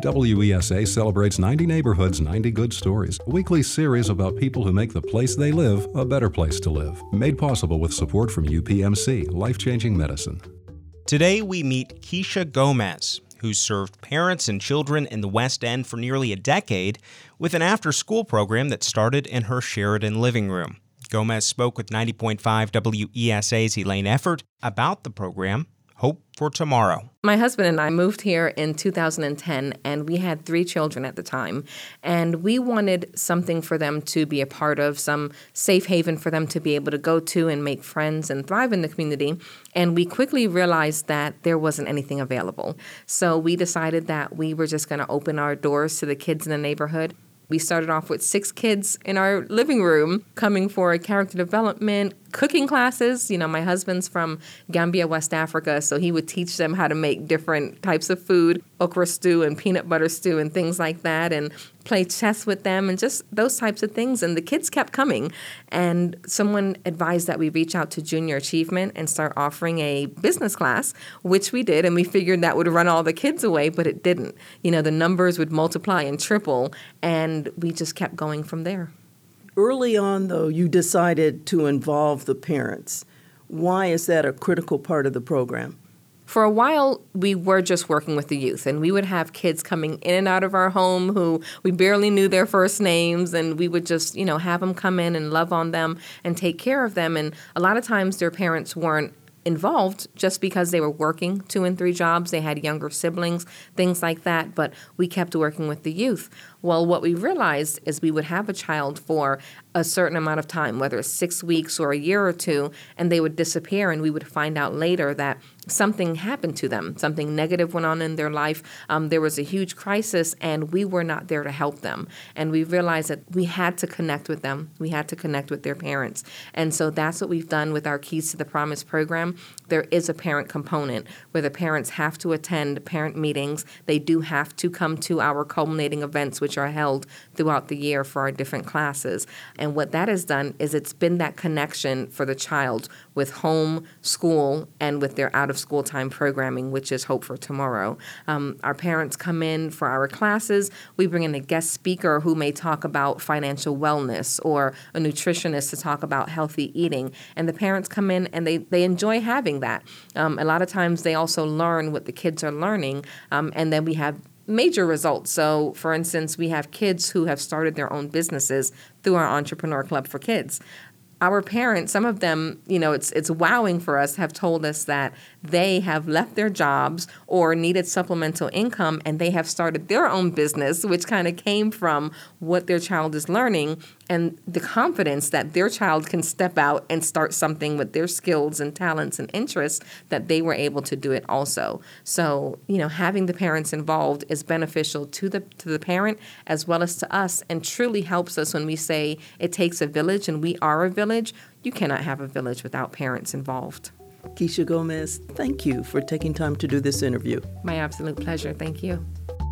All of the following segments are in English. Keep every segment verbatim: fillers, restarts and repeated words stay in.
W E S A celebrates ninety Neighborhoods, ninety Good Stories, a weekly series about people who make the place they live a better place to live. Made possible with support from U P M C, Life-Changing Medicine. Today we meet Keisha Gomez, who served parents and children in the West End for nearly a decade with an after-school program that started in her Sheridan living room. Gomez spoke with ninety point five W E S A's Elaine Effort about the program, Hope for Tomorrow. My husband and I moved here in two thousand ten, and we had three children at the time. And we wanted something for them to be a part of, some safe haven for them to be able to go to and make friends and thrive in the community. And we quickly realized that there wasn't anything available. So we decided that we were just going to open our doors to the kids in the neighborhood. We started off with six kids in our living room coming for character development, cooking classes. You know, my husband's from Gambia, West Africa, so he would teach them how to make different types of food, okra stew and peanut butter stew and things like that, and play chess with them and just those types of things. And the kids kept coming. And someone advised that we reach out to Junior Achievement and start offering a business class, which we did. And we figured that would run all the kids away, but it didn't. You know, the numbers would multiply and triple, and we just kept going from there. Early on, though, you decided to involve the parents. Why is that a critical part of the program? For a while, we were just working with the youth, and we would have kids coming in and out of our home who we barely knew their first names, and we would just, you know, have them come in and love on them and take care of them. And a lot of times their parents weren't involved just because they were working two and three jobs. They had younger siblings, things like that, but we kept working with the youth. Well, what we realized is we would have a child for a certain amount of time, whether it's six weeks or a year or two, and they would disappear, and we would find out later that something happened to them. Something negative went on in their life. Um, there was a huge crisis, and we were not there to help them. And we realized that we had to connect with them. We had to connect with their parents. And so that's what we've done with our Keys to the Promise program. There is a parent component where the parents have to attend parent meetings. They do have to come to our culminating events, which are held throughout the year for our different classes. And what that has done is it's been that connection for the child with home, school, and with their out-of-school time programming, which is Hope for Tomorrow. Um, our parents come in for our classes. We bring in a guest speaker who may talk about financial wellness or a nutritionist to talk about healthy eating. And the parents come in and they, they enjoy having that. Um, a lot of times they also learn what the kids are learning, um, and then we have major results. So, for instance, we have kids who have started their own businesses through our Entrepreneur Club for Kids. Our parents, some of them, you know, it's it's wowing for us, have told us that they have left their jobs or needed supplemental income, and they have started their own business, which kind of came from what their child is learning and the confidence that their child can step out and start something with their skills and talents and interests, that they were able to do it also. So, you know, having the parents involved is beneficial to the to the parent as well as to us, and truly helps us when we say it takes a village, and we are a village. You cannot have a village without parents involved. Keisha Gomez, thank you for taking time to do this interview. My absolute pleasure. Thank you.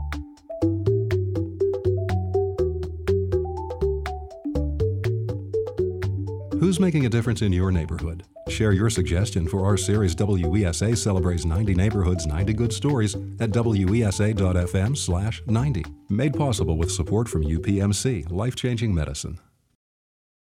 Who's making a difference in your neighborhood? Share your suggestion for our series W E S A Celebrates ninety Neighborhoods, ninety Good Stories at W E S A dot F M slash ninety. Made possible with support from U P M C, Life-Changing Medicine.